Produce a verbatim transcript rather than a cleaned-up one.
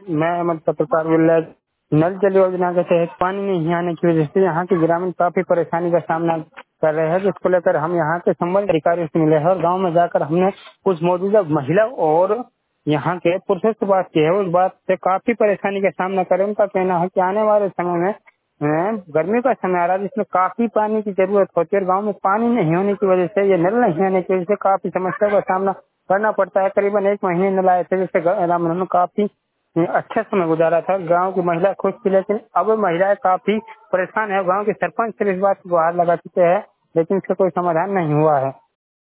मैं अहमद पत्रकार बोल रहा हूं। नल जल योजना के तहत पानी नहीं आने की वजह से यहाँ के ग्रामीण काफी परेशानी का सामना कर रहे हैं, जिसको लेकर हम यहाँ के संबंधित अधिकारियों से मिले हैं और गांव में जाकर हमने कुछ मौजूदा महिला और यहाँ के पुरुषों से बात की है। उस बात से काफी परेशानी का सामना कर रहे हैं। उनका कहना है कि आने वाले समय में अ, गर्मी का समय आ रहा है, जिसमें काफी पानी की जरूरत होती है और गाँव में पानी नहीं होने की वजह से, ये नल नहीं आने की वजह से काफी समस्या का सामना करना पड़ता है। करीबन एक महीने नल आए थे, जिससे ग- काफी अच्छा समय गुजारा था। गांव की महिला खुश थी, लेकिन अब महिलाएं काफी परेशान है। गांव के सरपंच से इस बात की गुहार लगा चुके हैं, लेकिन इसका कोई समाधान नहीं हुआ है।